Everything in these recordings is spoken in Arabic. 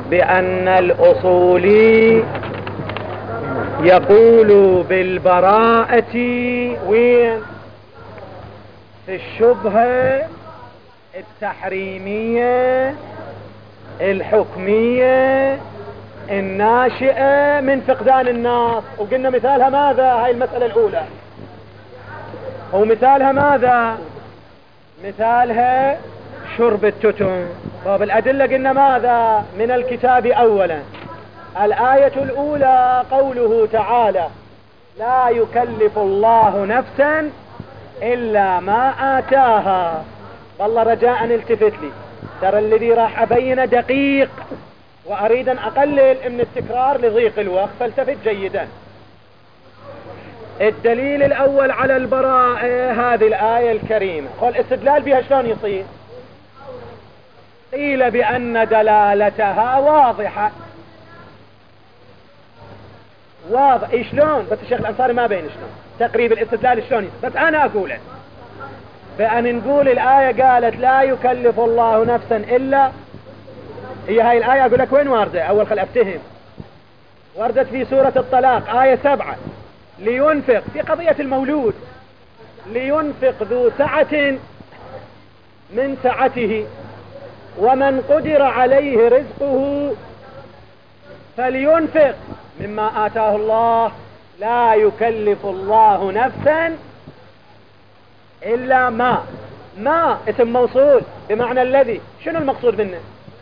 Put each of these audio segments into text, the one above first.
بأن الأصولي يقول بالبراءة وين؟ في الشبهة التحريمية الحكمية الناشئة من فقدان النص. وقلنا مثالها ماذا؟ هاي المسألة الأولى. ومثالها ماذا؟ مثالها شرب التتم. طب الأدلة قلنا ماذا؟ من الكتاب أولا. الآية الأولى قوله تعالى: لا يكلف الله نفسا إلا ما آتاها. والله رجاء التفت لي، ترى الذي راح أبينه دقيق وأريد أن أقلل من التكرار لضيق الوقت، فالتفت جيدا. الدليل الأول على البراءة هذه الآية الكريمة. قال استدلال بها شلون يصير؟ قيل بأن دلالتها واضحة. واضح شلون؟ بس الشيخ الأنصاري ما بين شلون تقريب الاستدلال شلون يصير، بس أنا أقوله. بأن نقول الآية قالت لا يكلف الله نفسا إلا، هي هاي الآية أقول لك وين واردة؟ أول خل أفتهم. وردت في سورة الطلاق آية 7: لينفق في قضية المولود، لينفق ذو سعة من سعته ومن قدر عليه رزقه فلينفق مما آتاه الله لا يكلف الله نفسا إلا ما اسم موصول بمعنى الذي. شنو المقصود منه؟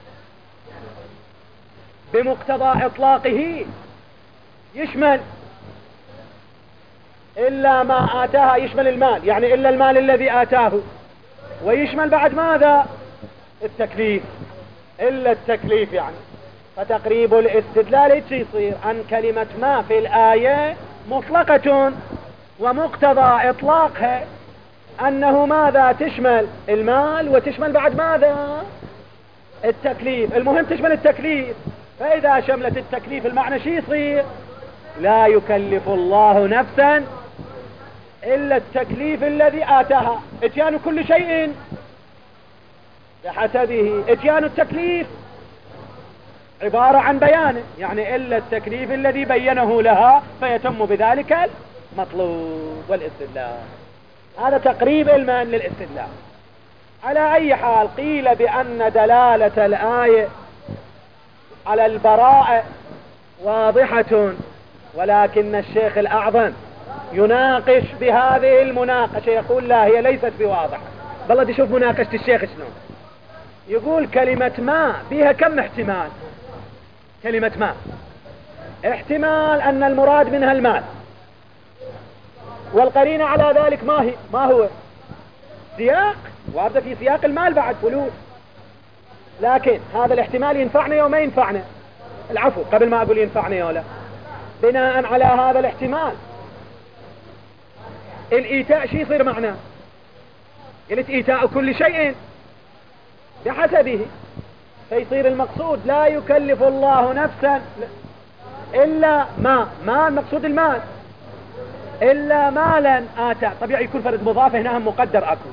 بمقتضى إطلاقه يشمل إلا ما آتاها، يشمل المال، يعني إلا المال الذي آتاه، ويشمل بعد ماذا؟ التكليف، إلا التكليف يعني. فتقريب الاستدلال ايش يصير؟ أن كلمة ما في الآية مطلقة، ومقتضى إطلاقها أنه ماذا؟ تشمل المال وتشمل بعد ماذا؟ التكليف. المهم تشمل التكليف. فإذا شملت التكليف المعنى شي يصير؟ لا يكلف الله نفسا إلا التكليف الذي آتاها. اتيان كل شيء بحسبه. اتيان التكليف عبارة عن بيانه، يعني إلا التكليف الذي بينه لها فيتم بذلك المطلوب والاستدلال. هذا تقريب المعنى للاستدلال. على أي حال قيل بأن دلالة الآية على البراءة واضحة، ولكن الشيخ الأعظم يناقش بهذه المناقشة، يقول لا هي ليست بواضحة. بالله دي شوف مناقشة الشيخ شنو يقول. كلمة ما فيها كم احتمال؟ كلمة ما احتمال أن المراد منها المال، والقرينة على ذلك ما هو سياق، واردة في سياق المال بعد فلوس. لكن هذا الاحتمال ينفعنا يوم ما ينفعنا. العفو، قبل ما أقول ينفعنا يوم لا، بناء على هذا الاحتمال الإيتاء شي يصير معناه؟ قلت إيتاء كل شيء بحسبه، فيصير المقصود لا يكلف الله نفسا إلا ما المقصود المال، إلا مالا آتى. طبيعي يكون فرد مضاف هنا هم مقدر أكو،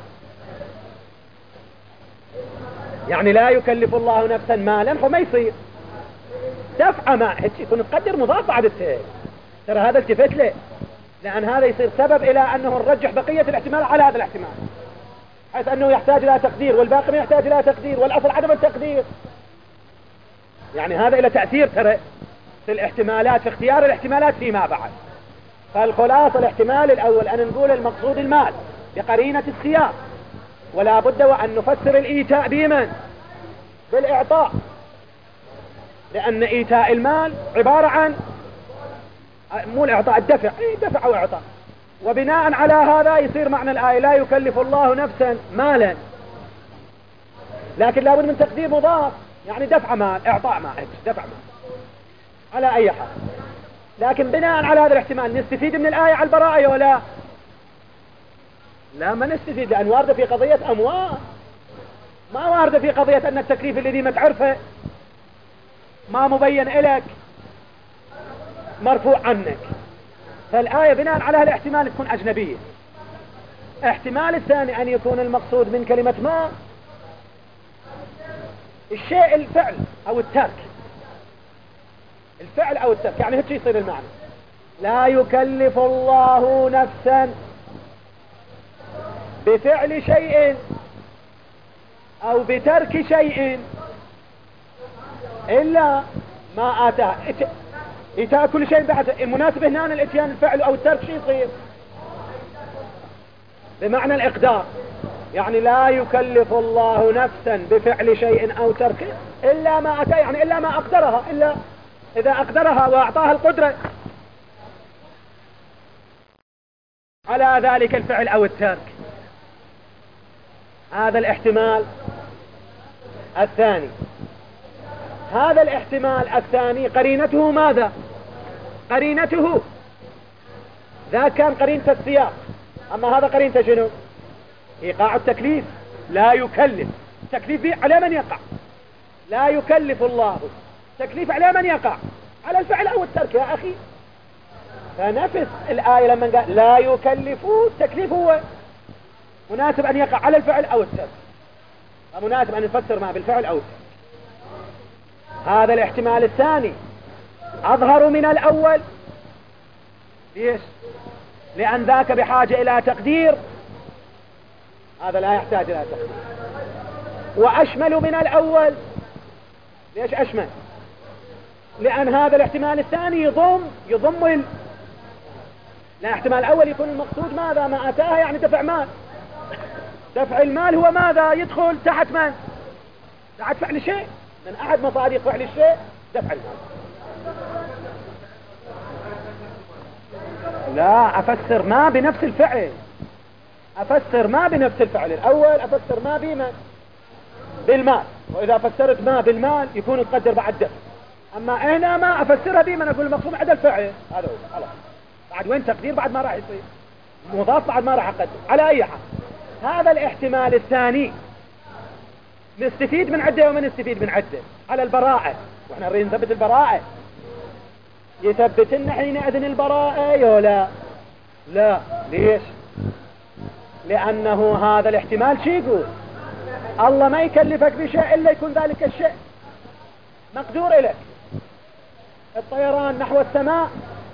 يعني لا يكلف الله نفسا مالا، فما يصير دفع ما هيك يكون مقدر مضاف بعد التاء. ترى هذا التفت له، لأن هذا يصير سبب إلى أنه نرجح بقية الاحتمال على هذا الاحتمال، حيث أنه يحتاج إلى تقدير والباقي ما يحتاج إلى تقدير، والأصل عدم التقدير. يعني هذا إلى تأثير ترى في الاحتمالات، في اختيار الاحتمالات فيما بعد. فالخلاصة الاحتمال الأول أن نقول المقصود المال بقرينة السياق، ولا بد وأن نفسر الإيتاء بمن؟ بالإعطاء، لأن إيتاء المال عبارة عن مو الإعطاء، الدفع، دفع وإعطاء. وبناء على هذا يصير معنى الآية لا يكلف الله نفسا مالا، لكن لابد من تقدير مضاف، يعني دفع مال، إعطاء مال، دفع مال. على أي حال، لكن بناء على هذا الاحتمال نستفيد من الآية على البراءة ولا لا؟ ما نستفيد، لأن واردة في قضية أموال، ما واردة في قضية أن التكليف الذي ما تعرفه ما مبين إليك مرفوع عنك. فالآية بناء على الاحتمال تكون أجنبية. احتمال الثاني أن يكون المقصود من كلمة ما الشيء الفعل أو الترك، الفعل او الترك. يعني هيك يصير المعنى: لا يكلف الله نفسا بفعل شيء او بترك شيء الا ما اتاه. اتاء كل شيء بعد المناسب هنا الاتيان الفعل او الترك شيء يصير بمعنى الاقدار. يعني لا يكلف الله نفسا بفعل شيء او تركه الا ما اتاه، يعني الا ما اقدرها، الا اذا اقدرها واعطاها القدرة على ذلك الفعل او الترك. هذا الاحتمال الثاني. هذا الاحتمال الثاني قرينته ماذا؟ قرينته ذاك كان قرينة السياق، اما هذا قرينته شنو؟ ايقاع التكليف. لا يكلف، التكليف به على من يقع؟ لا يكلف الله، تكليف على من يقع؟ على الفعل او الترك يا اخي. فنفس الآية لما قال لا يكلفوا، التكليف هو مناسب ان يقع على الفعل او الترك، ومناسب ان نفسر ما بالفعل او الترك. هذا الاحتمال الثاني اظهر من الاول. ليش؟ لان ذاك بحاجة الى تقدير، هذا لا يحتاج الى تقدير. واشمل من الاول. ليش اشمل؟ لان هذا الاحتمال الثاني يضم لا، احتمال الاول يكون المقصود ماذا؟ ما اتاها، يعني دفع مال. دفع المال هو ماذا؟ يدخل تحت من؟ تحت فعل الشيء، من احد مصادر فعل الشيء دفع المال. لا، افسر ما بنفس الفعل، افسر ما بنفس الفعل الاول، افسر ما بمن؟ بالمال. واذا فسرت ما بالمال يكون يقدر بعد دفع. اما هنا ما افسرها بمن، اقول المقصود عند الفعل. هذا هو خلاص. بعد وين تقدير؟ بعد ما راح يصير مضاف، بعد ما راح اقدر. على اي حال هذا الاحتمال الثاني نستفيد من عده وما نستفيد من عده. على البراءة، واحنا نريد نثبت البراءة، يثبت لنا حينئذ البراءة يا لا. ليش؟ لانه هذا الاحتمال شي يقول؟ الله ما يكلفك بشيء الا يكون ذلك الشيء مقدور إليك. الطيران نحو السماء،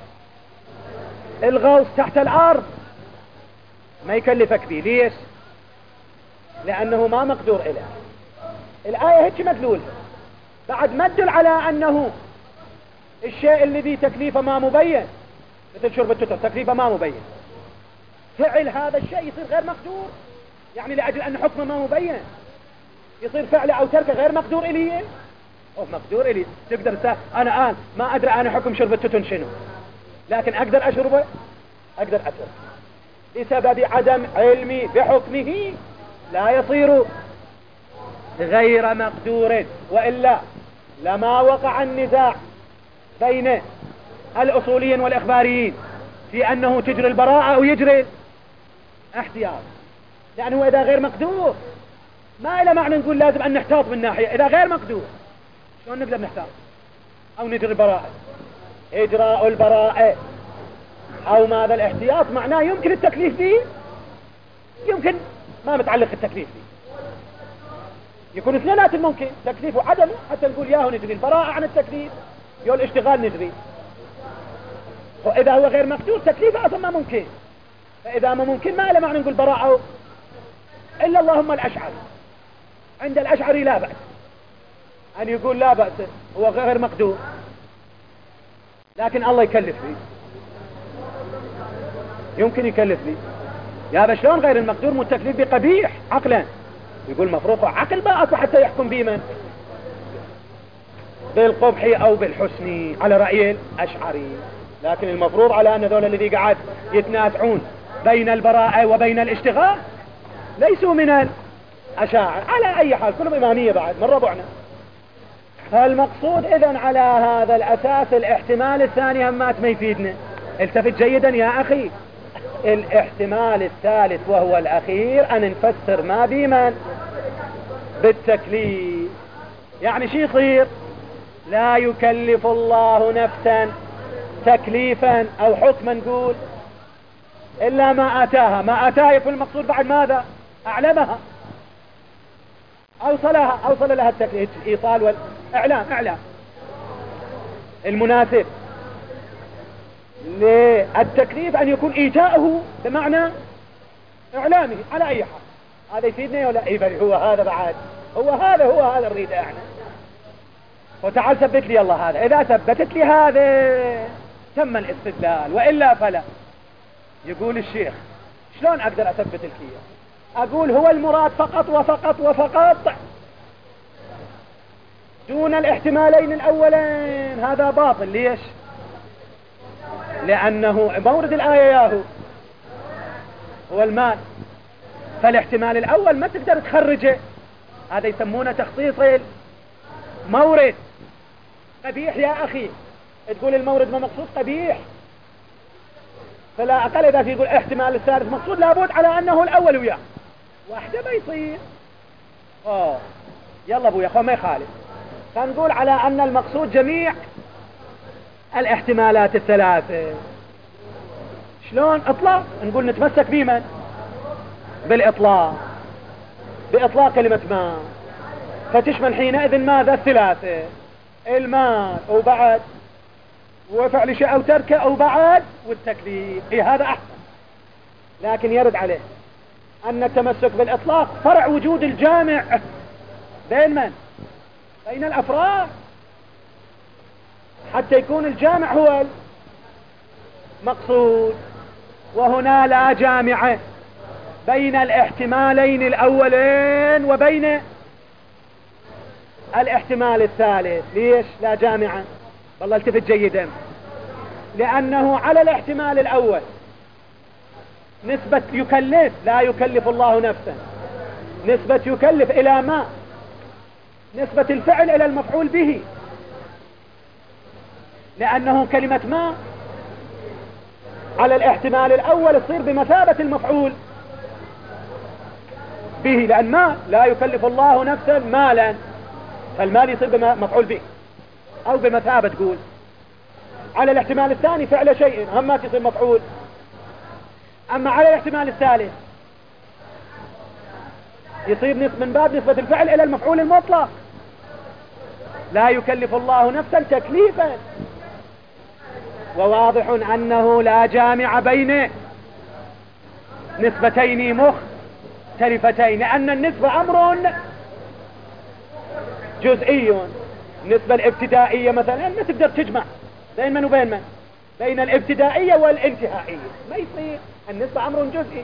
الغوص تحت الأرض، ما يكلفك به. ليش؟ لأنه ما مقدور إليك. الآية هيك مدلول، بعد مدل على أنه الشيء الذي تكليفه ما مبين، مثل شرب التتر تكليفه ما مبين، فعل هذا الشيء يصير غير مقدور، يعني لأجل أن حكمه ما مبين يصير فعله أو تركه غير مقدور إليه. مقدور إليه. تقدر أنا الآن ما أدري أنا حكم شرب التتن شنو، لكن أقدر أشربه، أقدر أترك بسبب عدم علمي بحكمه، لا يصير غير مقدور. وإلا لما وقع النزاع بين الأصوليين والإخباريين في أنه تجري البراءة أو يجري احتياط. لأنه إذا غير مقدور ما إلى معنى نقول لازم أن نحتاط من ناحية. إذا غير مقدور شلون نقدر نحتاط أو نجري البراءة؟ إجراء البراءة أو ماذا الاحتياط معناه يمكن التكليف به، يمكن ما متعلق التكليف به. يكون اثنينات الممكن، تكليف وعدم، حتى نقول ياهو نجري البراءة عن التكليف، يو الاشتغال نجري. وإذا هو غير مقدور تكليفه أصلا ما ممكن. فإذا ما ممكن ما له معنى نقول براءة. إلا اللهم الأشعري، عند الأشعري لا بأس أن يقول لا بأس، هو غير مقدور لكن الله يكلف لي، يمكن يكلف لي. يا بشلون غير المقدور متكلف بقبيح عقلا؟ يقول مفروض عقل بقى حتى يحكم بمن؟ بالقبح أو بالحسن على رأي الأشعري. لكن المفروض على أن ذول الذي قاعد يتنازعون بين البراءة وبين الاشتغال ليسوا من الأشاعر. على أي حال كلهم إمامية بعد من ربعنا. فالمقصود إذن على هذا الأساس الاحتمال الثاني همات ما يفيدنا. التفت جيدا يا أخي. الاحتمال الثالث وهو الأخير أن نفسر ما بمن؟ بالتكليف. يعني شي يصير؟ لا يكلف الله نفسا تكليفا أو حكما نقول إلا ما آتاها. ما آتاها يكون المقصود بعد ماذا؟ أعلمها، أوصل لها التكليف، إيصال والإعلام. المناسب للتكليف أن يكون إيتاؤه بمعنى إعلامه على أي حال. هذا يفيدنا ولا إيه؟ بل هو هذا بعد، هو هذا الريد احنا. وتعال ثبت لي الله هذا. إذا ثبتت لي هذا تم الاستدلال، وإلا فلا. يقول الشيخ شلون أقدر أثبت لك إياه؟ أقول هو المراد فقط وفقط وفقط دون الاحتمالين الأولين. هذا باطل. ليش؟ لأنه مورد الآية ياهو هو المال، فالاحتمال الأول ما تقدر تخرجه. هذا يسمونه تخصيص المورد. قبيح يا أخي تقول المورد ما مقصود قبيح، فلا أقل إذا في يقول احتمال الثالث مقصود لابد على أنه الأول وياه واحدة ما يصير. يلا أبو يا أخوة ما يخالف. فنقول على أن المقصود جميع الاحتمالات الثلاثة. شلون؟ إطلاق. نقول نتمسك بمن؟ بالإطلاق، بإطلاق كلمة ما، فتشمل حينئذ ماذا؟ الثلاثة: المال وبعد وفعل شيء أو تركه أو بعد والتكليف. هذا أحسن. لكن يرد عليه أن التمسك بالإطلاق فرع وجود الجامع بين من؟ بين الأفراد، حتى يكون الجامع هو المقصود. وهنا لا جامع بين الاحتمالين الأولين وبين الاحتمال الثالث. ليش لا جامعة؟ والله التفت جيدا. لأنه على الاحتمال الأول نسبة يكلف، لا يكلف الله نفسا، نسبة يكلف إلى ما، نسبة الفعل إلى المفعول به، لأنه كلمة ما على الاحتمال الأول تصير بمثابة المفعول به، لأن ما لا يكلف الله نفسا مالا، فالمال يصير بمفعول به أو بمثابة. تقول على الاحتمال الثاني فعل شيء هم ما تصير مفعول. أما على الاحتمال الثالث يصير من باب نسبة الفعل إلى المفعول المطلق. لا يكلف الله نفسا تكليفا. وواضح أنه لا جامع بين نسبتين مختلفتين، لأن النسبة أمر جزئي. النسبة الابتدائية مثلا ما تقدر تجمع بين من وبين من؟ بين الابتدائية والانتهائية ما يصير. النسبة أمر جزئي.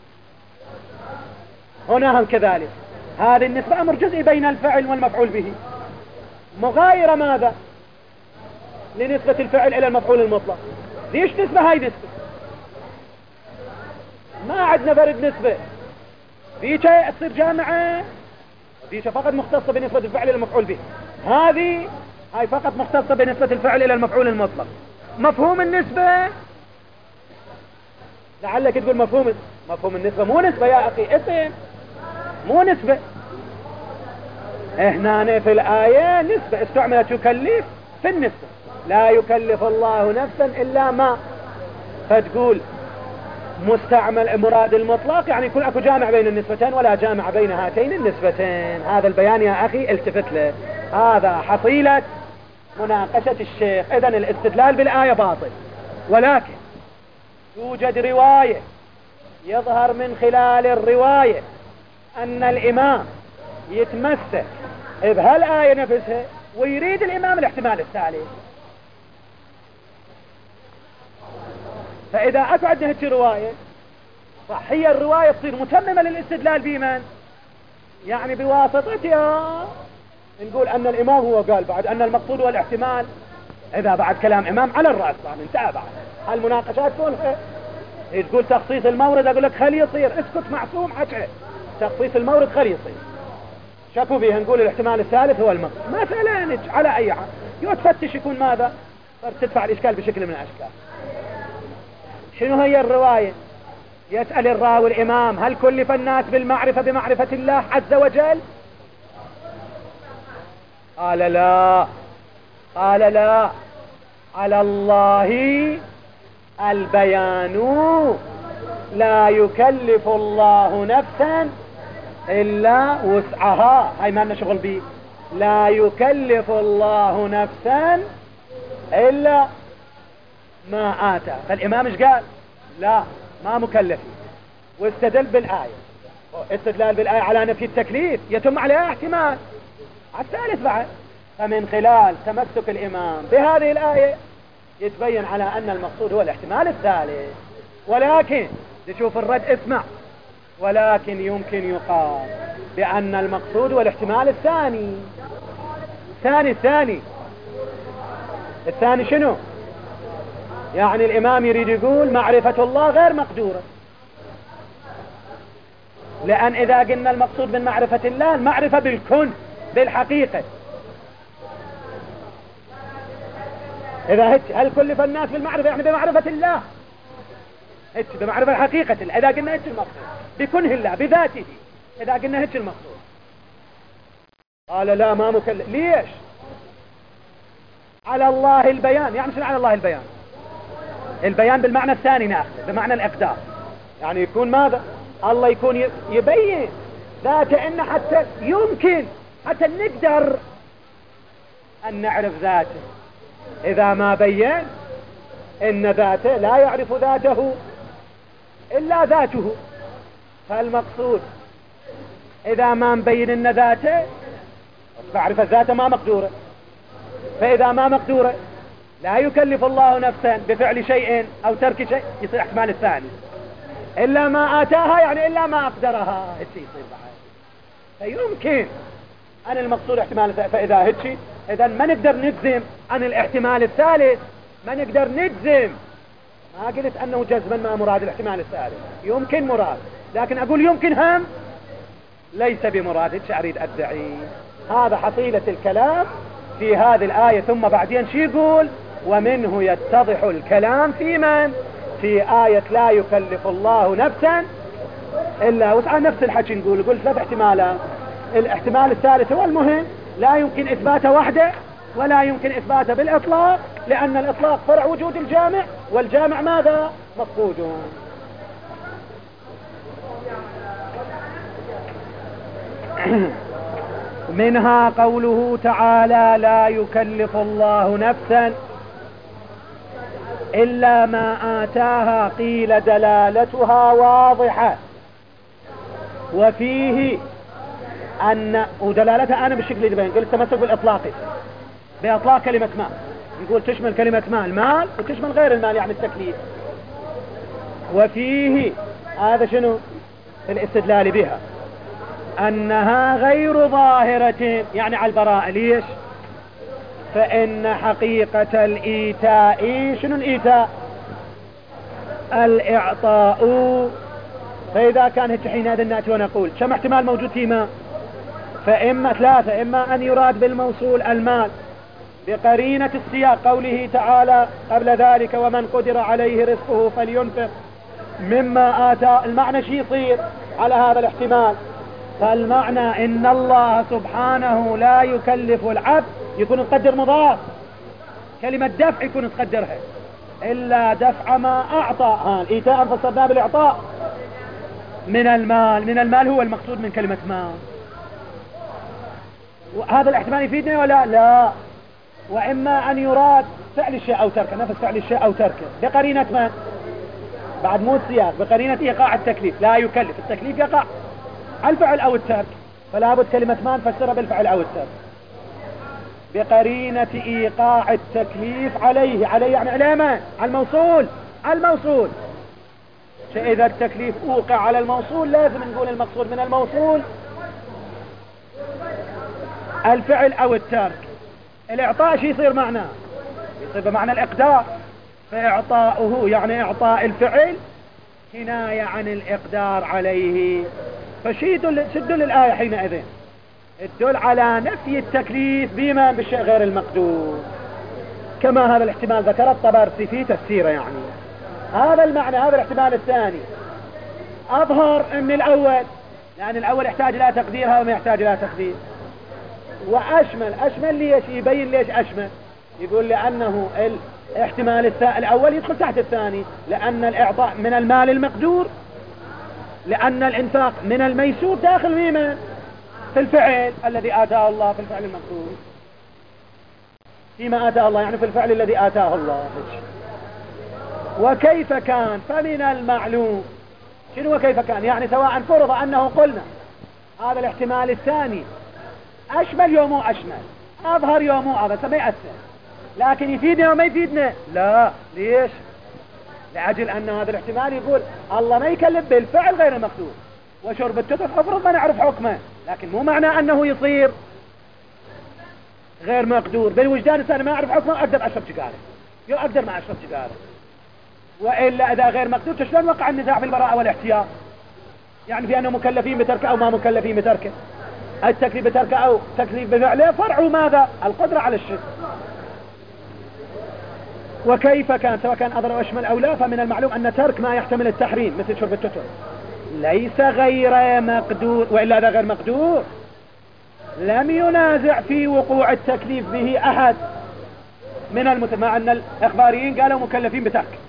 هنا هم كذلك. هذه النسبة أمر جزئي بين الفعل والمفعول به، مغايرة ماذا؟ لنسبة الفعل إلى المفعول المطلق. ليش نسبة؟ هاي نسبة ما عندنا فرد نسبة. ذيك تصير جامعة، ذيك فقط مختصة بنسبة الفعل إلى المفعول به. هاي فقط مختصة بنسبة الفعل إلى المفعول المطلق. مفهوم النسبة لعلك تقول مفهوم النسبة مو نسبة يا أخي، اسم مو نسبة. هنا في الآية نسبة استعملت يكلف في النسبة. لا يكلف الله نفسا إلا ما، فتقول مستعمل مراد المطلق يعني يكون اكو جامع بين النسبتين ولا جامع بين هاتين النسبتين. هذا البيان يا أخي التفت له. هذا حصيلة مناقشة الشيخ. إذن الاستدلال بالآية باطل، ولكن توجد رواية يظهر من خلال الرواية أن الإمام يتمسك بهالآية نفسها ويريد الإمام الاحتمال الثالث. فإذا أكو عندنا هيك رواية صح، هي الرواية تصير متممة للاستدلال بمن؟ يعني بواسطتها نقول أن الإمام هو قال بعد أن المقصود هو الاحتمال. إذا بعد كلام إمام على الرأس طبعا انتهى. بعد هالمناقشات كلها تقول تخصيص المورد، أقول لك خلي يصير، اسكت معصوم حكي. تخصيص المورد خلي يصير، شكوا بيها نقول الاحتمال الثالث هو المقصود مثلا. على أي حال يتفتش يكون ماذا؟ تدفع الإشكال بشكل من الأشكال. شنو هي الرواية؟ يسأل الراوي الإمام هل كلف الناس بالمعرفة بمعرفة الله عز وجل؟ قال لا. قال لا، على الله البيان، لا يكلف الله نفسا إلا وسعها. هاي ما لنا شغل بيه. لا يكلف الله نفسا إلا ما آتى. فالإمام ايش قال؟ لا ما مكلفين، واستدل بالآية. استدلال بالآية على نفي التكليف يتم عليها احتمال الثالث بعد. فمن خلال تمسك الإمام بهذه الآية يتبين على أن المقصود هو الاحتمال الثالث. ولكن نشوف الرد، اسمع، ولكن يمكن يقال بأن المقصود هو الاحتمال الثاني. الثاني شنو؟ يعني الإمام يريد يقول معرفة الله غير مقدورة، لأن إذا قلنا المقصود من معرفة الله المعرفة بالكون بالحقيقة، إذا هل كلف الناس بالمعرفة يعني بمعرفة الله، بمعرفة الحقيقة. إذا قلنا هيك المقصود بكنه الله بذاته، إذا قلنا هيك المقصود. قال لا ما مكلف. ليش؟ على الله البيان. يعني شنو على الله البيان؟ البيان بالمعنى الثاني ناخذ بمعنى الإقدار، يعني يكون ماذا؟ الله يكون يبين ذاته، إن حتى يمكن حتى نقدر أن نعرف ذاته. إذا ما بين إن ذاته لا يعرف ذاته إلا ذاته، فالمقصود إذا ما مبين إن ذاته معرفة ذاته ما مقدورة، فإذا ما مقدورة لا يكلف الله نفسا بفعل شيء أو ترك شيء، يصير احتمال الثاني إلا ما آتاها، يعني إلا ما أقدرها، هيك يصير بعد. فيمكن أن المقصود احتمال الثالث. فإذا هيك إذا ما نقدر نجزم عن الاحتمال الثالث، ما نقدر نجزم. ما قلت أنه جزما ما مراد الاحتمال الثالث، يمكن مراد، لكن أقول يمكن هم ليس بمراد. هيك أريد أدعي. هذا حصيلة الكلام في هذه الآية. ثم بعدين شي يقول؟ ومنه يتضح الكلام في من؟ في آية لا يكلف الله نفسا إلا وسعها. نفس الحكي نقول 3 احتمالات. الاحتمال الثالث هو المهم، لا يمكن إثباته وحده ولا يمكن إثباته بالإطلاق، لأن الإطلاق فرع وجود الجامع، والجامع ماذا؟ مفقود. منها قوله تعالى لا يكلف الله نفسا إلا ما آتاها، قيل دلالتها واضحة، وفيه أن ودلالتها أنا بالشكل اللي بين قلت تمسك بالإطلاق، بإطلاق كلمة مال. نقول تشمل كلمة مال وتشمل غير المال، يعني التكليف. وفيه هذا شنو الاستدلال بها؟ أنها غير ظاهرة، يعني على البراءة. ليش؟ فإن حقيقة الإيتاء شنو؟ الإيتاء الإعطاء. فإذا كان هيك حينئذ نأتي ونقول كم احتمال موجود فيما؟ فإما 3، إما أن يراد بالموصول المال بقرينة السياق، قوله تعالى قبل ذلك ومن قدر عليه رزقه فلينفق مما آتاه. المعنى شي يصير على هذا الاحتمال؟ فالمعنى إن الله سبحانه لا يكلف العبد، يكون نقدر مضاف، كلمة دفع يكون نقدرها، إلا دفع ما أعطى. الإيتاء فسرناه بالإعطاء من المال. من المال هو المقصود من كلمة مال. وهذا الاحتمال يفيدنا ولا لا؟ وإما أن يراد فعل الشيء أو تركه، نفس فعل الشيء أو تركه بقرينة ما بعد مو السياق، بقرينة إيقاع التكليف. لا يكلف، التكليف يقع على الفعل أو الترك، فلا بد كلمة ما نفسرها بالفعل أو الترك بقرينة إيقاع التكليف عليه. يعني على من؟ على الموصول. فإذا التكليف أوقع على الموصول لازم نقول المقصود من الموصول الفعل أو الترك. الإعطاء شي يصير معناه؟ يصير بمعنى الإقدار. فإعطاؤه يعني إعطاء الفعل كناية عن الإقدار عليه. فشي تدل الآية حينئذ؟ تدل على نفي التكليف بما بالشيء غير المقدور، كما هذا الاحتمال ذكر الطبرسي في تفسيره. يعني هذا المعنى، هذا الاحتمال الثاني أظهر من الأول، لأن الأول يحتاج إلى تقدير، هذا ما يحتاج إلى تقدير. وأشمل ليش؟ يبين ليش أشمل. يقول لأنه الاحتمال الأول يدخل تحت الثاني، لأن الإعطاء من المال المقدور، لأن الإنفاق من الميسور داخل فيما في الفعل الذي آتاه الله، في الفعل المقدور. فيما آتاه الله، يعني في الفعل الذي آتاه الله. وكيف كان فمن المعلوم. شنو وكيف كان؟ يعني سواء فرض أنه قلنا هذا الاحتمال الثاني أشمل يوم مو أشمل، أظهر يوم مو أظهر، ما يأثر، لكن يفيدنا وما يفيدنا. لا، ليش؟ لأجل أن هذا الاحتمال يقول الله ما يكلف بالفعل غير المقدور، وشرب التتر أفرض ما نعرف حكمه، لكن مو معنى أنه يصير غير مقدور. بالوجدان الإنسان ما يعرف حكمه أقدر أشرب سيجارة، أقدر ما أشرب سيجارة، وإلا إذا غير مقدور شلون وقع النزاع في البراءة والاحتياط؟ يعني في أنه مكلفين بتركه أو ما مكلفين بتركه، التكليف بتركه أو تكليف بفعله، فرع ماذا؟ القدرة على الشرك. وكيف كان سواء كان أضر وأشمل أو لا، فمن المعلوم أن ترك ما يحتمل التحريم مثل شرب التتر ليس غير مقدور، وإلا هذا غير مقدور لم ينازع في وقوع التكليف به أحد من مع أن الإخباريين قالوا مكلفين بترك،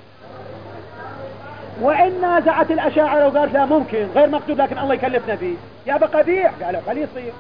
وإن نازعت الأشاعرة وقالت لا ممكن غير مقدور لكن الله يكلفنا فيه، يا بقبيح قالوا خليه يصير.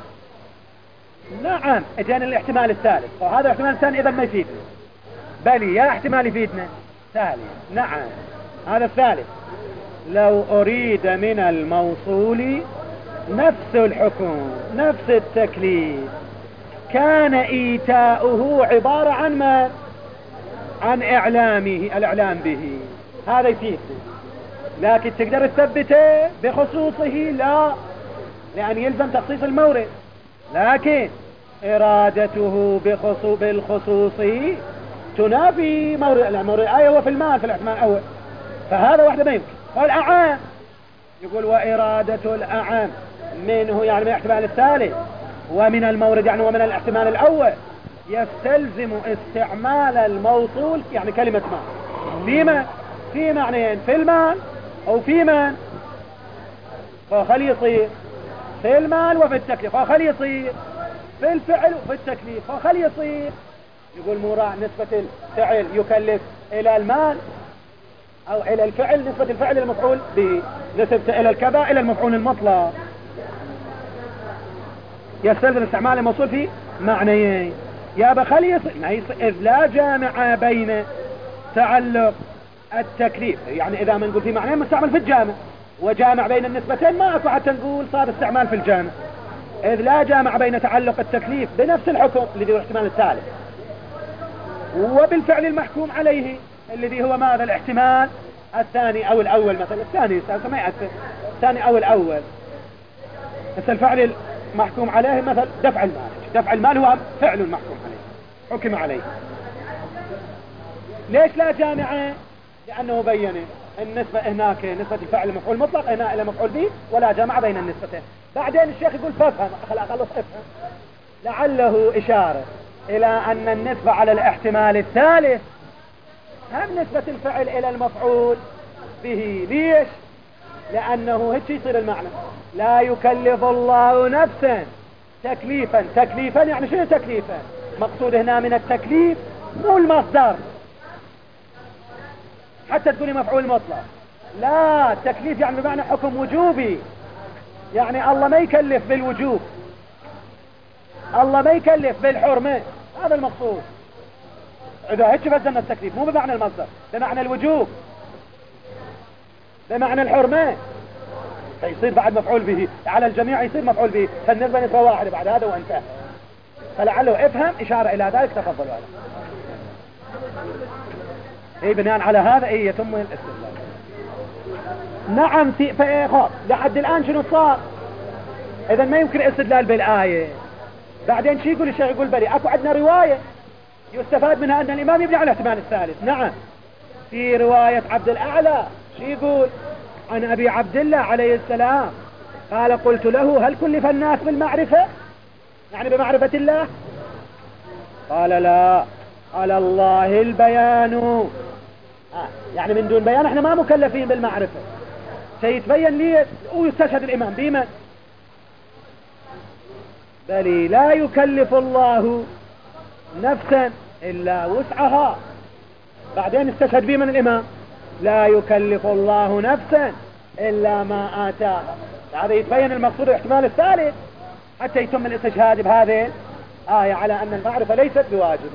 نعم، اجانا الاحتمال الثالث، وهذا الاحتمال الثاني إذا ما يفيدنا، بل يا احتمال يفيدنا ثالث. نعم، هذا الثالث لو أريد من الموصول نفس الحكم نفس التكليف كان إيتاؤه عبارة عن ما؟ عن الإعلام به، هذا يفيد. لكن تقدر تثبته بخصوصه؟ لا، لأن يلزم تخصيص المورد، لكن إرادته بالخصوص تنافي مورد الآية. هو في المال في الاحتمال الأول، فهذا واحدة ما يمكن. والأعام يقول وإرادة الأعام منه، يعني من الاحتمال الثالث، ومن المورد يعني ومن الاحتمال الأول، يستلزم استعمال الموصول، يعني كلمة ما في معنيين، في المال أو في من، فخلي يصير في المال وفي التكليف، فخلي يصير في الفعل وفي التكليف، فخلي يصير. يقول مو راح نسبة الفعل يكلف إلى المال أو إلى الفعل، نسبة الفعل إلى المفعول به، نسبة إلى الكذا إلى المفعول المطلق. يستلزم استعمال الموصول في معنيين، يا بخلي يصير إذ لا جامع بين تعلق التكليف، يعني إذا ما نقول في معنيين مستعمل في الجامع، وجامع بين النسبتين ما أكو حتى نقول صار استعمال في الجامع، إذ لا جامع بين تعلق التكليف بنفس الحكم الذي هو الاحتمال الثالث وبالفعل المحكوم عليه الذي هو ماذا؟ الاحتمال الثاني أو الأول. مثلا الثاني ما يأثر، الثاني أو الأول. مثل الفعل المحكوم عليه مثل دفع المال هو فعل محكوم عليه حكم عليه. ليش لا جامعة؟ لأنه بين النسبة هناك نسبة الفعل المفعول المطلق هنا إلى مفعول به، ولا جمع بين النسبتين. بعدين الشيخ يقول فافهم، خلص افهم، لعله إشارة إلى أن النسبة على الاحتمال الثالث هم نسبة الفعل إلى المفعول به. ليش؟ لأنه هيك يصير المعنى، لا يكلف الله نفسا تكليفا يعني شنو تكليفا؟ مقصود هنا من التكليف مو المصدر حتى تقولي مفعول مطلق، لا، التكليف يعني بمعنى حكم وجوبي، يعني الله ما يكلف بالوجوب، الله ما يكلف بالحرمة، هذا المقصود. إذا هيك فزنا التكليف مو بمعنى المصدر، بمعنى الوجوب، بمعنى الحرمة، فيصير بعد مفعول به على الجميع، يصير مفعول به، فالنسبة نسبة واحدة بعد هذا وانتهى. فلعله افهم إشارة إلى ذلك، تفضلوا على بناء على هذا يتم الاستدلال. نعم، في لحد الآن شنو صار؟ إذا ما يمكن الاستدلال بالآية. بعدين شو يقول الشيخ؟ يقول بلي أكو عندنا رواية يستفاد منها أن الإمام يبني على الاحتمال الثالث. نعم، في رواية عبد الأعلى شو يقول؟ عن أبي عبد الله عليه السلام قال قلت له هل كلف الناس بالمعرفة، يعني بمعرفة الله؟ قال لا، على الله البيان، يعني من دون بيان احنا ما مكلفين بالمعرفة. سيتبين لي ويستشهد الإمام بما بل لا يكلف الله نفسا إلا وسعها. بعدين استشهد به من الإمام لا يكلف الله نفسا إلا ما آتاها. هذا يتبين المقصود الاحتمال الثالث حتى يتم الاستشهاد بهذه آية على أن المعرفة ليست بواجب،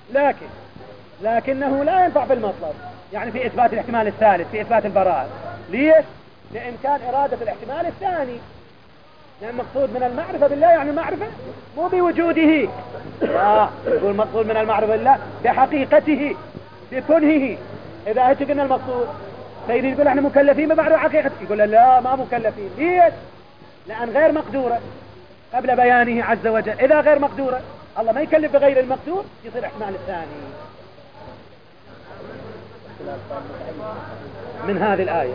لكنه لا ينفع في المطلب، يعني في إثبات الاحتمال الثالث، في إثبات البراءة. ليش؟ لإمكان إرادة الاحتمال الثاني، لأن المقصود من المعرفة بالله يعني المعرفة مو بوجوده، لا، يقول مقصود من المعرفة بالله بحقيقته بكنهه. إذا هيك قلنا المقصود، سيدي يقول احنا مكلفين بمعرفة حقيقته، يقول لا ما مكلفين. ليش؟ لأن غير مقدورة قبل بيانه عز وجل. إذا غير مقدورة الله ما يكلف بغير المقدور، يصير احتمال الثاني من هذه الآية.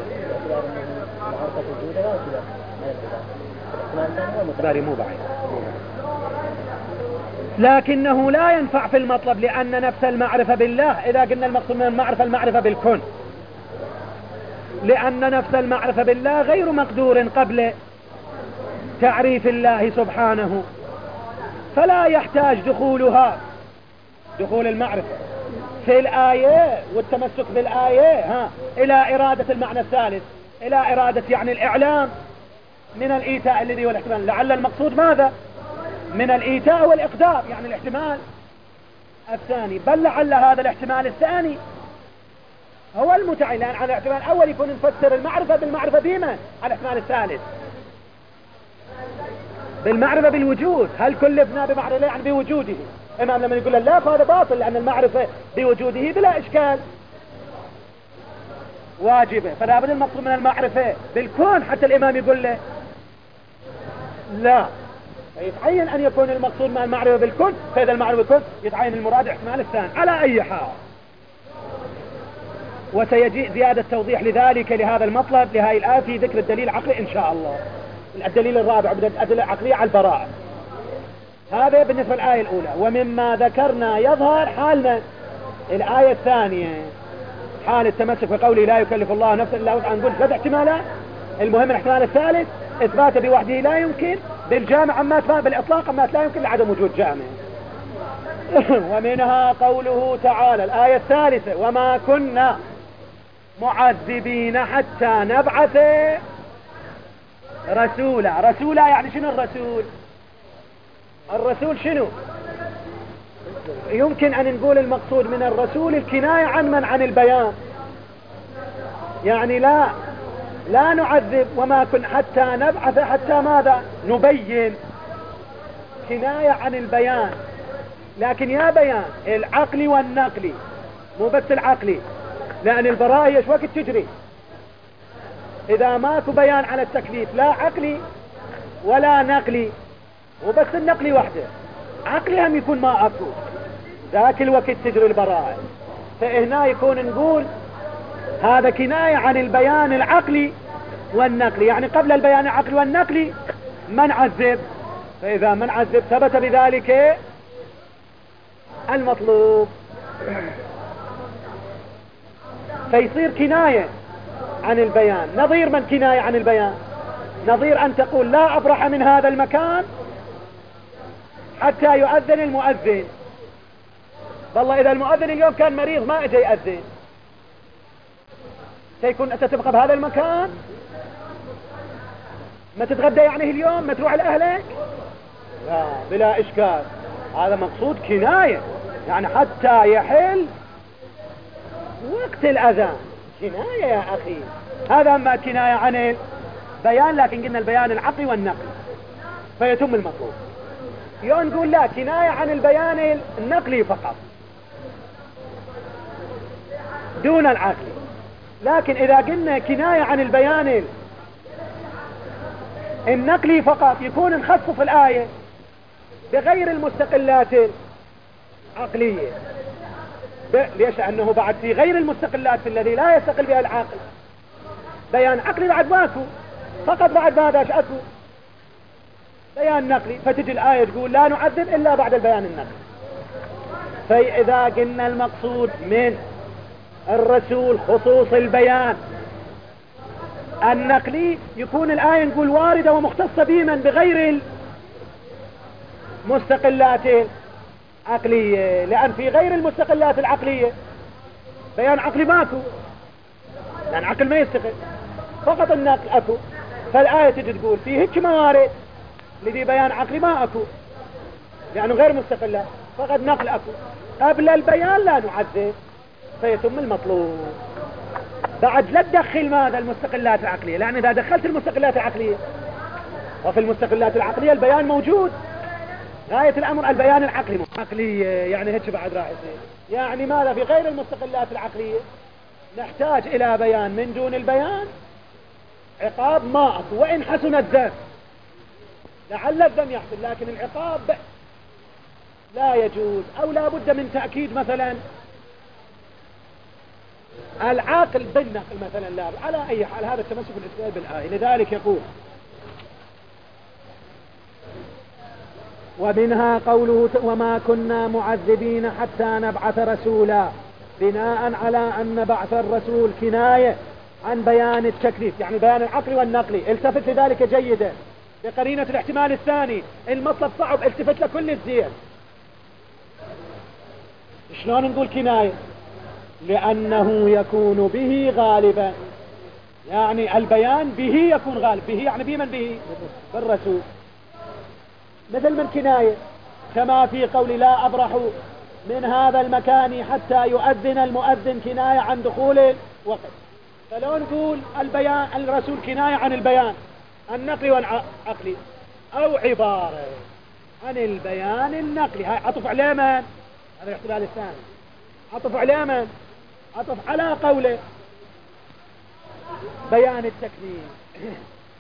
مو بعيد. لكنه لا ينفع في المطلب، لأن نفس المعرفة بالله، إذا قلنا المقصود من المعرفة بالكون، لأن نفس المعرفة بالله غير مقدور قبل تعريف الله سبحانه، فلا يحتاج دخول المعرفة في الآية والتمسك بالآية إلى إرادة المعنى الثالث، إلى إرادة يعني الإعلام من الإيتاء الذي هو الاحتمال. لعل المقصود ماذا؟ من الإيتاء والإقدار، يعني الاحتمال الثاني. بل لعل هذا الاحتمال الثاني هو المتعين، لأن على الاحتمال الأول يكون نفسر المعرفة بالمعرفة بما على الاحتمال الثالث بالمعرفة بالوجود. هل كلفنا بمعرفة يعني بوجوده؟ إمام لما يقول لا فهذا باطل، لأن المعرفة بوجوده بلا إشكال واجبة، فلا بد المقصود من المعرفة بالكون. حتى الإمام يقول له لا، يتعين أن يكون المقصود من المعرفة بالكون، فإذا المعرفة بالكون يتعين المراد احتمال الثاني على أي حال. وسيجيء زيادة توضيح لذلك لهذا المطلب لهذه الآية في ذكر الدليل العقلي إن شاء الله. الدليل الرابع الأدلة العقلية على البراءة. هذا بالنسبة للآية الأولى. ومما ذكرنا يظهر حالنا الآية الثانية، حال التمسك بقوله لا يكلف الله نفسا إلا وسعها. نقول ثلاث احتمالات، المهم الاحتمال الثالث إثباته بوحده لا يمكن، بالجامع عما بالإطلاق عما لا يمكن لعدم وجود جامع. ومنها قوله تعالى الآية الثالثة وما كنا معذبين حتى نبعث رسولا. رسولا يعني شنو الرسول؟ الرسول شنو؟ يمكن أن نقول المقصود من الرسول الكناية عن البيان، يعني لا نعذب وما كن حتى نبعث، حتى ماذا؟ نبين، كناية عن البيان. لكن يا بيان العقلي والنقلي، مو بس العقلي، لأن البراءة هي وقت تجري. إذا ماكو بيان على التكليف لا عقلي ولا نقلي، وبس النقلي وحده، عقلي هم يكون ما أكو، ذاك الوقت تجري البراءة. فهنا يكون نقول هذا كناية عن البيان العقلي والنقلي، يعني قبل البيان العقلي والنقلي من عذب، فإذا من عذب ثبت بذلك المطلوب، فيصير كناية عن البيان. نظير من كناية عن البيان، نظير أن تقول لا أبرح من هذا المكان حتى يؤذن المؤذن. والله إذا المؤذن اليوم كان مريض ما اجى يؤذن، سيكون أنت تبقى بهذا المكان؟ ما تتغدى يعني اليوم؟ ما تروح لأهلك؟ لا، بلا إشكال. هذا مقصود كناية، يعني حتى يحل وقت الأذان، كناية يا أخي. هذا أما كناية عن البيان، لكن قلنا البيان العقلي والنقلي فيتم المطلوب. يوم نقول لا، كناية عن البيان النقلي فقط دون العقلي. لكن إذا قلنا كناية عن البيان النقلي فقط، يكون نخصص في الآية بغير المستقلات العقلية. ليش؟ لأنه بعد في غير المستقلات في الذي لا يستقل بها العقل بيان عقلي بعد ماكو، فقط بعد ماذا اكو؟ بيان نقلي. فتجي الآية تقول لا نعذب إلا بعد البيان النقلي. فإذا قلنا المقصود من الرسول خصوص البيان النقلي، يكون الآية نقول واردة ومختصة بمن؟ بغير المستقلات العقلية، لأن في غير المستقلات العقلية بيان عقلي ماكو، لأن عقل ما يستقل، فقط النقل أكو. فالآية تجي تقول في هيك موارد الذي بيان عقلي ما أكو، لأنه غير مستقلة، فقد نقل أكو. قبل البيان لا نعذب فيتم المطلوب. بعد لا تدخل ماذا المستقلات العقلية، لأن إذا دخلت المستقلات العقلية، وفي المستقلات العقلية البيان موجود، غاية الأمر البيان العقلي يعني هيك بعد راح يصير. يعني ماذا في غير المستقلات العقلية نحتاج إلى بيان، من دون البيان عقاب ما أكو، وإن حسن الذنب لعل الذنب يحصل، لكن العقاب لا يجوز، أو لا بد من تأكيد مثلا العاقل بالنقل مثلا. لا، على أي حال هذا التمسك بالاستدلال بالآية. لذلك يقول: ومنها قوله: وما كنا معذبين حتى نبعث رسولا، بناء على أن بعث الرسول كناية عن بيان التكليف، يعني بيان العقل والنقل. التفت لذلك جيدا بقرينة الاحتمال الثاني، المطلب صعب، التفت لكل الزين. شلون نقول كناية؟ لأنه يكون به غالبا، يعني البيان به يكون غالب. به يعني بمن؟ به بالرسول. مثل من كناية، كما في قول: لا أبرح من هذا المكان حتى يؤذن المؤذن، كناية عن دخول الوقت. فلو نقول البيان الرسول كناية عن البيان النقلي والعقلي، أو عبارة عن البيان النقلي، هاي عطف على من؟ هذا الاحتمال الثاني. عطف على من؟ عطف على قوله بيان التكليف،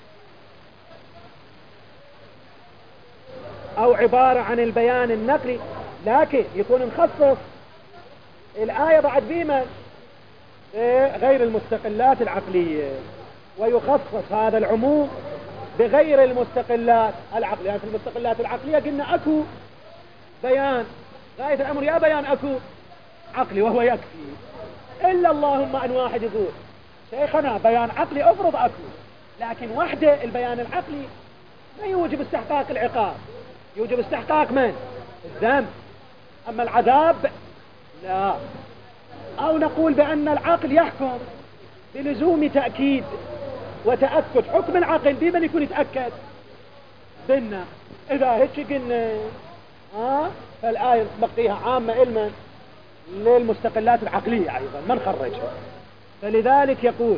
أو عبارة عن البيان النقلي، لكن يكون مخصص الآية بعد بما غير المستقلات العقلية، ويخصص هذا العموم بغير المستقلات العقلية. يعني في المستقلات العقلية قلنا أكو بيان، غاية الأمر يا بيان أكو عقلي وهو يكفي، إلا اللهم أن واحد يقول: شيخنا بيان عقلي أفرض أكو، لكن وحده البيان العقلي لا يوجب استحقاق العقاب، يوجب استحقاق من؟ الذنب. أما العذاب لا. أو نقول بأن العقل يحكم بلزوم تأكيد وتأكد حكم العقل بمن يكون يتأكد بالنقل. إذا هيك قلنا فالآية نبقيها عامة علما للمستقلات العقلية أيضا ما نخرجها. فلذلك يقول: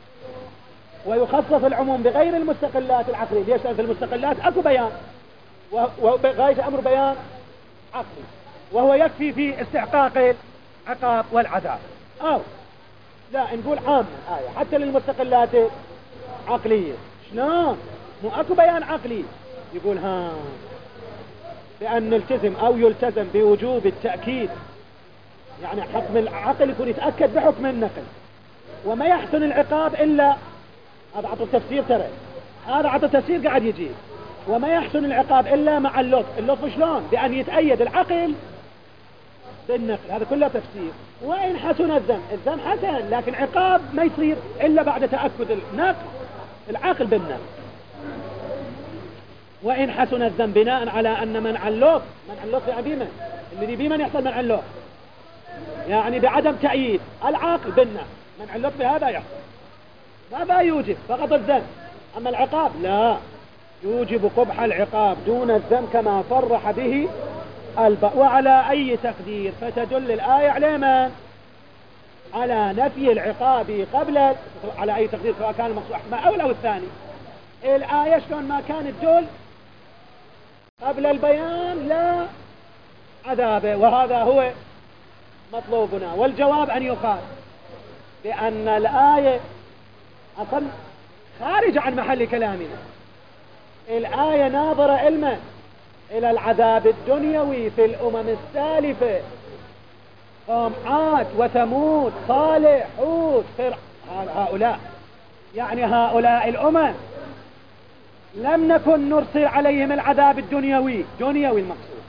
ويخصص العموم بغير المستقلات العقلية. ليش؟ في المستقلات أكو بيان، وغاية أمر بيان عقلي، وهو يكفي في استحقاق العقاب والعذاب. أو لا نقول عام الآية حتى للمستقلات عقلية. شلون؟ مو أكو بيان عقلي يقول بأن نلتزم أو يلتزم بوجوب التأكيد، يعني حكم العقل يكون يتأكد بحكم النقل، وما يحسن العقاب إلا، هذا عطوا التفسير، ترى هذا عطوا التفسير قاعد يجي، وما يحسن العقاب إلا مع اللطف. اللطف شلون؟ بأن يتأيد العقل بالنقل. هذا كله تفسير. وإن حسن الذنب، الذنب حسن، لكن عقاب ما يصير إلا بعد تأكد النقل العقل بالنقل. وإن حسن الذنب بناء على أن منع اللطف، منع اللطف يعني بمن؟ الذي بمن يحصل منع اللطف؟ يعني بعدم تأييد العقل بالنقل. منع اللطف هذا يحصل، ماذا يوجب؟ فقط الذنب. أما العقاب لا، يوجب قبح العقاب دون الذنب كما صرح به وعلى أي تقدير فتدل الآية على من؟ على نفي العقاب قبل، على أي تقدير سواء كان المقصود احتمال أول أو الثاني. الآية شلون ما كانت تدل قبل البيان لا عذابه، وهذا هو مطلوبنا. والجواب أن يقال بأن الآية أصلا خارج عن محل كلامنا. الآية ناظرة علما إلى العذاب الدنيوي في الأمم السالفة، قوم عاد وثمود صالح هود هؤلاء، يعني هؤلاء الأمم لم نكن نرسل عليهم العذاب الدنيوي، دنيوي المقصود،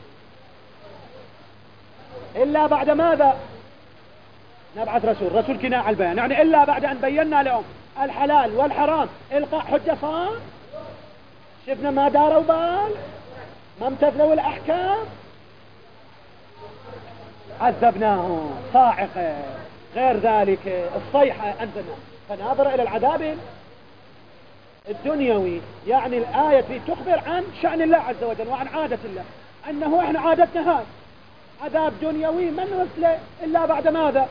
إلا بعد ماذا؟ نبعث رسول كناع على البيان، يعني إلا بعد أن بينا لهم الحلال والحرام، إلقاء حجة صار، شفنا ما داروا بال، ما امتثلوا الأحكام، عذبناهم صاعقة، غير ذلك الصيحة أنزلنا. فناظر إلى العذاب الدنيوي، يعني الآية تخبر عن شأن الله عز وجل وعن عادة الله. أنه إحنا عادتنا هاي عذاب دنيوي ما نرسله إلا بعد ماذا؟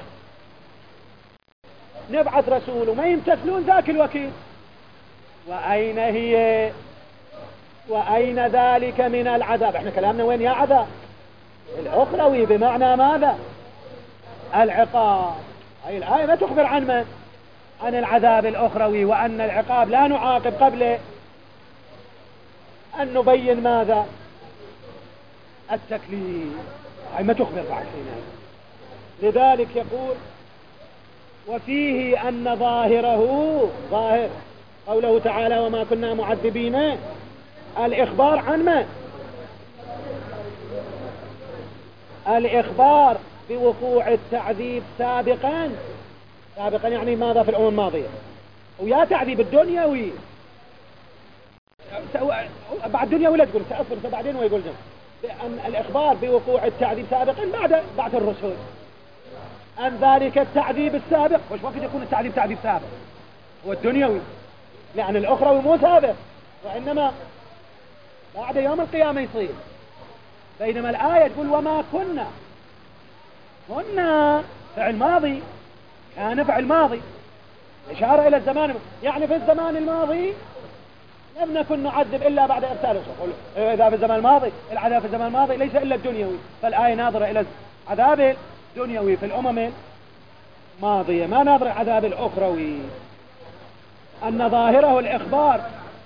نبعث رسول وما يمتثلون ذاك الوكيل. وأين هي وأين ذلك من العذاب؟ احنا كلامنا وين يا عذاب الأخروي بمعنى ماذا؟ العقاب. هاي الآية ما تخبر عن من؟ عن العذاب الأخروي، وأن العقاب لا نعاقب قبله أن نبين ماذا؟ التكليف. هاي ما تخبر بعد حين. لذلك يقول وفيه أن ظاهره ظاهر قوله تعالى وما كنا معذبين الإخبار عن من؟ الإخبار بوقوع التعذيب سابقا يعني ماذا؟ في الأمم الماضية. ويا تعذيب الدنيوي بعد الدنيوي لا تقول سأصبر بعدين ويقول أن الإخبار بوقوع التعذيب سابقا بعد الرسل أن ذلك التعذيب السابق. وش وقت يكون التعذيب تعذيب سابق؟ هو الدنيوي، لأن الأخروي مو سابق وإنما بعد يوم القيامة يصير. بينما الآية تقول وما كنا فعل ماضي، كان فعل ماضي إشارة إلى الزمان، يعني في الزمان الماضي لم نكن نعذب إلا بعد إرسال الرسل. إذا في الزمان الماضي العذاب في الزمان الماضي ليس إلا الدنيوي، فالآية ناظرة إلى العذاب الدنيوي في الأمم الماضية، ما ناظرة العذاب الأخروي. أن ظاهره الإخبار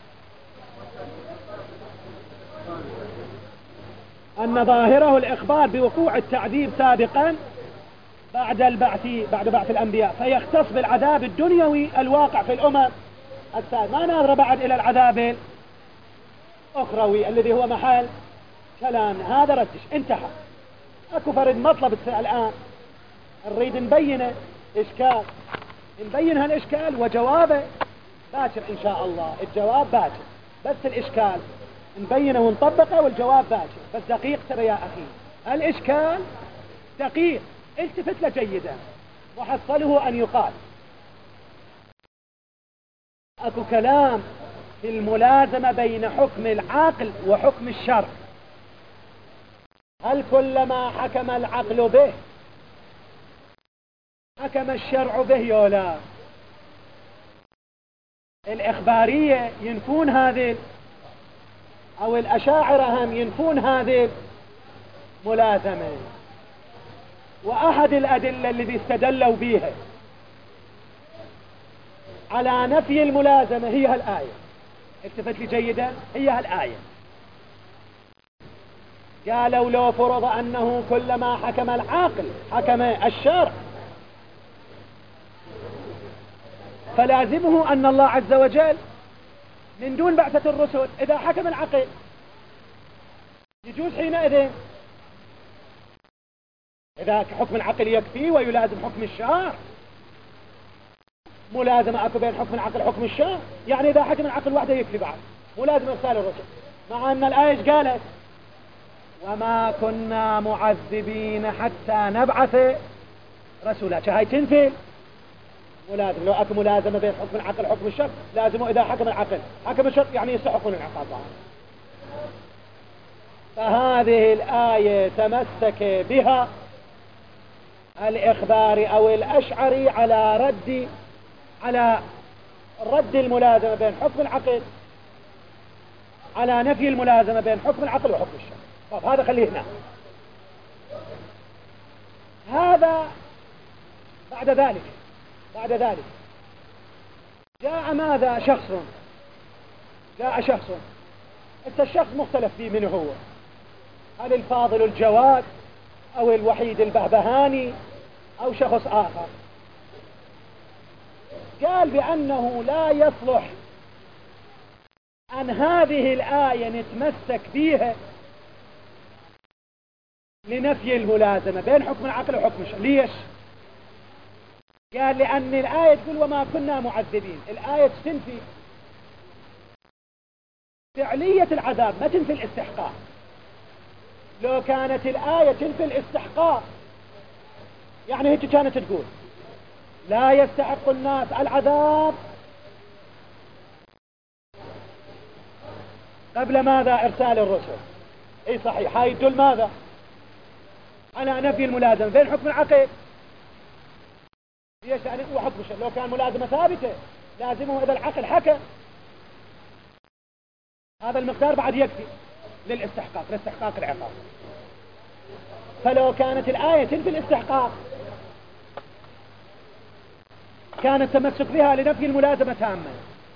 بوقوع التعذيب سابقا بعد بعث الأنبياء، فيختص بالعذاب الدنيوي الواقع في الأمم السابقة، ما ناظر بعد إلى العذاب الأخروي الذي هو محل كلام. هذا ردش انتهى. أكو فرد مطلب الآن نريد نبينه إشكال، نبين هالإشكال وجوابه باكر إن شاء الله. الجواب باكر، بس الإشكال نبينه ونطبقه والجواب باكر. بس دقيق ترى يا أخي، الإشكال دقيق، التفت له جيدا وحصله أن يقال. أكو كلام في الملازمة بين حكم العقل وحكم الشرع. هل كلما حكم العقل به حكم الشرع به يولا؟ الإخبارية ينفون هذه، أو الأشاعرة هم ينفون هذه ملازمة. وأحد الأدلة الذي استدلوا بها على نفي الملازمة هي هالآية. التفت لي جيدا، هي هالآية. قالوا لو فرض أنه كلما حكم العاقل حكم الشرع فلازمه أن الله عز وجل من دون بعثة الرسل إذا حكم العقل يجوز حينئذ، إذا حكم العقل يكفي ويلازم حكم الشرع. ملازمة أكو بين حكم العقل وحكم الشرع، يعني إذا حكم العقل وحده يكفي بعد، ملازم إرسال الرسل. مع أن الآية قالت وما كنا معذبين حتى نبعث رسولا، هاي تنفي ملازم. لو أكو ملازمة بين حكم العقل وحكم الشرع لازمه إذا حكم العقل حكم الشرع يعني يستحقون العقاب. فهذه الآية تمسك بها الإخباري أو الأشعري على رد الملازمة بين حكم العقل، على نفي الملازمة بين حكم العقل وحكم الشرع. طب هذا خليه هنا. هذا بعد ذلك جاء ماذا؟ جاء شخص. الشخص مختلف فيه من هو، هل الفاضل الجواد أو الوحيد البهبهاني أو شخص آخر. قال بأنه لا يصلح أن هذه الآية نتمسك بها لنفي الملازمة بين حكم العقل وحكم الشرع. ليش؟ قال لأن الآية تقول وما كنا معذبين، الآية تنفي فعلية العذاب ما تنفي الاستحقاق. لو كانت الآية تنفي الاستحقاق يعني هيك كانت تقول لا يستحق الناس العذاب قبل ماذا؟ إرسال الرسل. اي صحيح، هاي يدل ماذا؟ على نفي الملازمة. فين حكم العقد؟ هي شأن وحكم الشرع. لو كان ملازمة ثابتة لازمه إذا العقل حكى هذا المقدار بعد يكفي لاستحقاق العقاب. فلو كانت الآية تنفي الاستحقاق كان التمسك بها لنفي الملازمة تاما،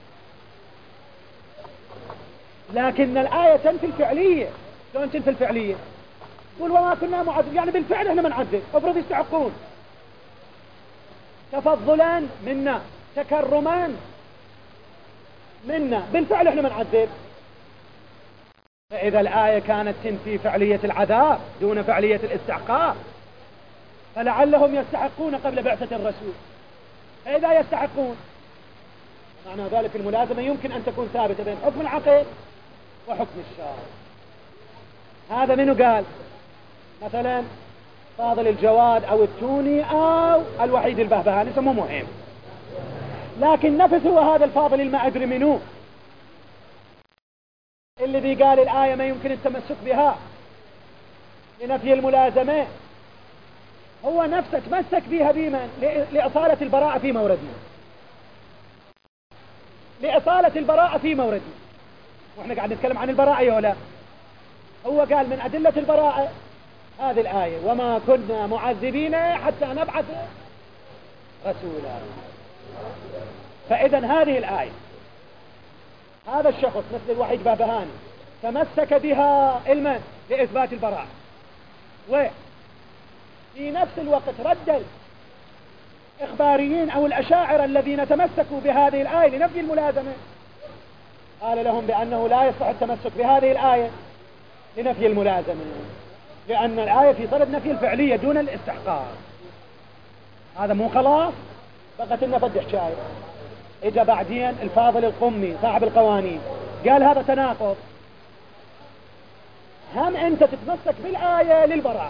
لكن الآية تنفي الفعلية. شلون تنفي الفعلية؟ قل وما كنا معذب، يعني بالفعل احنا ما نعذب، افرض يستحقون تفضلا منا، تكرما منا، بالفعل احنا ما نعذب. فإذا الآية كانت تنفي فعلية العذاب دون فعلية الاستحقاق فلعلهم يستحقون قبل بعثة الرسول. فإذا يستحقون معنى ذلك الملازمة يمكن أن تكون ثابتة بين حكم العقل وحكم الشرع. هذا منو قال؟ مثلا فاضل الجواد أو التوني أو الوحيد البهبهاني، اسمه مهم، لكن نفسه وهذا الفاضل ما أدري منو الذي قال الآية ما يمكن التمسك بها لنفي الملازمة، هو نفسه تمسك بها بمن؟ لإصالة البراءة في موردنا، لإصالة البراءة في موردنا. وإحنا قاعد نتكلم عن البراءة يا ولا؟ هو قال من أدلة البراءة هذه الآية وما كنا معذبين حتى نبعث رسولا. فإذا هذه الآية هذا الشخص مثل الوحيد بهبهاني تمسك بها علما لإثبات البراءة، وفي نفس الوقت رد الإخباريين أو الأشاعرة الذين تمسكوا بهذه الآية لنفي الملازمة، قال لهم بأنه لا يصح التمسك بهذه الآية لنفي الملازمة، لأن الآية في صدد نفي الفعلية دون الاستحقاق. هذا مو خلاص بقت لنا فد حكاية. اجا بعدين الفاضل القمي صاحب القوانين قال هذا تناقض، هم انت تتمسك بالآية للبراءة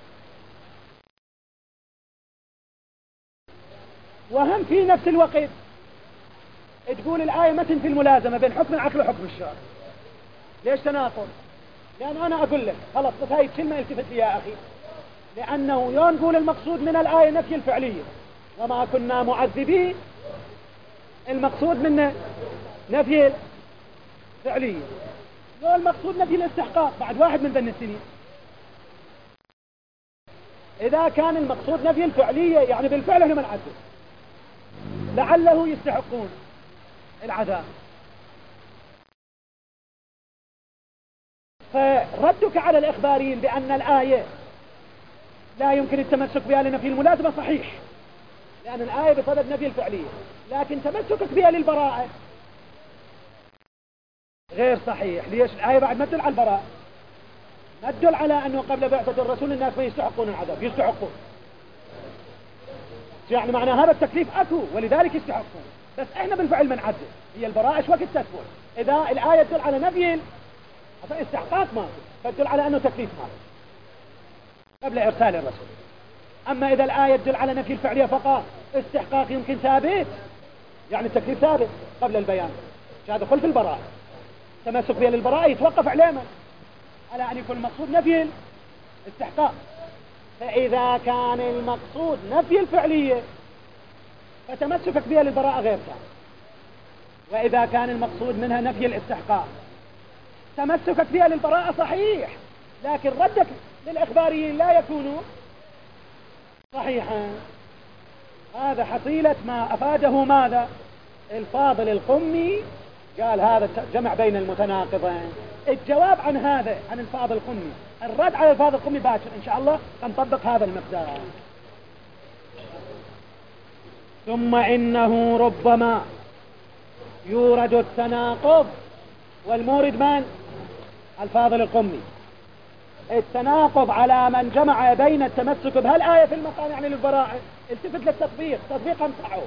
وهم في نفس الوقت تقول الآية ما تنفي الملازمة بين حكم العقل وحكم الشرع. ليش تناقض؟ لأن أنا أقول لك خلاص بس هاي الكلمة التفت لي يا أخي، لأنه ينقول المقصود من الآية نفي الفعلية وما كنا معذبين، المقصود منه نفي الفعلية، لو المقصود نفي الاستحقاق بعد واحد من ذن السنين. إذا كان المقصود نفي الفعلية يعني بالفعل هم نعذب لعله يستحقون العذاب. فردك على الإخباريين بأن الآية لا يمكن التمسك بها لنفي الملازمة صحيح، لأن الآية بصدد نفي الفعلية، لكن تمسكك بها للبراءة غير صحيح. ليش؟ الآية بعد ما تدل على البراءة، ما تدل على أنه قبل بعثة الرسول الناس ما يستحقون العذاب، يستحقون، يعني معنى هذا التكليف أكو ولذلك يستحقون، بس احنا بالفعل من عذب. هي البراءة ايش وقت تثبت؟ إذا الآية تدل على نفي استحقاق ما فتدل على أنه تكليف ما قبل إرسال الرسول. أما إذا الآية تدل على نفي الفعلية فقط استحقاق يمكن ثابت، يعني التكليف ثابت قبل البيان، هذا خلف البراءة. تمسك بها للبراءة يتوقف علامة على أن يكون المقصود نفي الاستحقاق. فإذا كان المقصود نفي الفعلية فتمسكك بها للبراءة غير ثابت، وإذا كان المقصود منها نفي الاستحقاق تمسكك بها للبراءة صحيح، لكن ردك للإخباريين لا يكون صحيحا. هذا حصيلة ما أفاده ماذا؟ الفاضل القمي قال هذا جمع بين المتناقضين. الجواب عن هذا عن الفاضل القمي، الرد على الفاضل القمي باكر إن شاء الله سنطبق هذا المقدار. ثم إنه ربما يورد التناقض، والمورد من؟ الفاضل القمي. التناقض على من جمع بين التمسك بهالآية في المقام يعني للبراءة، التفت للتطبيق تطبيقا صحوه،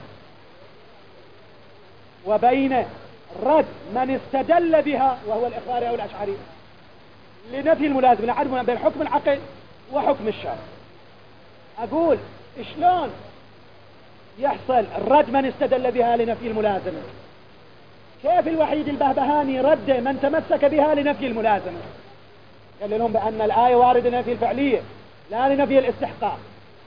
وبين رد من استدل بها وهو الإخباري أو الأشعري لنفي الملازمة، لعدم بين حكم العقل وحكم الشرع. أقول شلون يحصل رد من استدل بها لنفي الملازمة؟ كيف الوحيد البهبهاني رد من تمسك بها لنفي الملازمة؟ قال لهم بأن الآية واردة لنفي الفعلية لا لنفي الاستحقاق،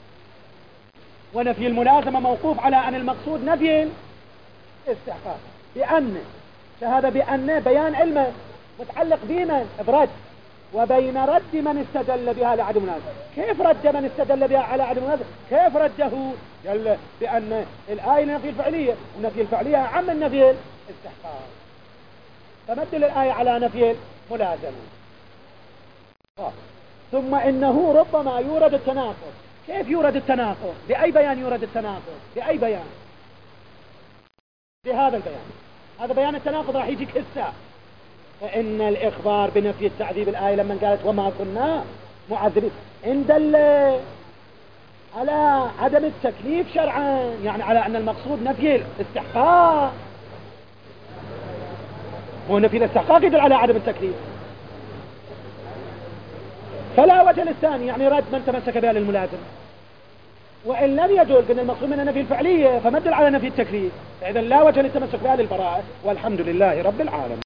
ونفي الملازمة موقوف على أن المقصود نفي الاستحقاق. بأن شهادة بأن بيان علمه متعلق بمن برد، وبين رد من استدل بها على عدم الملازمة. كيف رد من استدل بها على عدم الملازمة؟ كيف رده؟ قال بأن الآية لنفي الفعلية، ونفي الفعلية عم من نفي الاستحقاق، فمثل الآية على نفي الملازمة. ثم إنه ربما يورد التناقض. كيف يورد التناقض؟ بأي بيان يورد التناقض؟ بأي بيان؟ بهذا البيان. هذا بيان التناقض راح يجيك هسه. فإن الإخبار بنفي التعذيب الآية لما قالت وما كنا معذبين إن دل على عدم التكليف شرعا، يعني على أن المقصود نفي الاستحقاق، ونفي الاستحقاق يدل على عدم التكليف، فلا وجه للثاني، يعني رد من تمسك بها للملازم. وإن لم يدل قلنا المقصود منها نفي الفعلية فمدل على نفي التكليف، فإذا لا وجه للتمسك بها للبراءة. والحمد لله رب العالمين.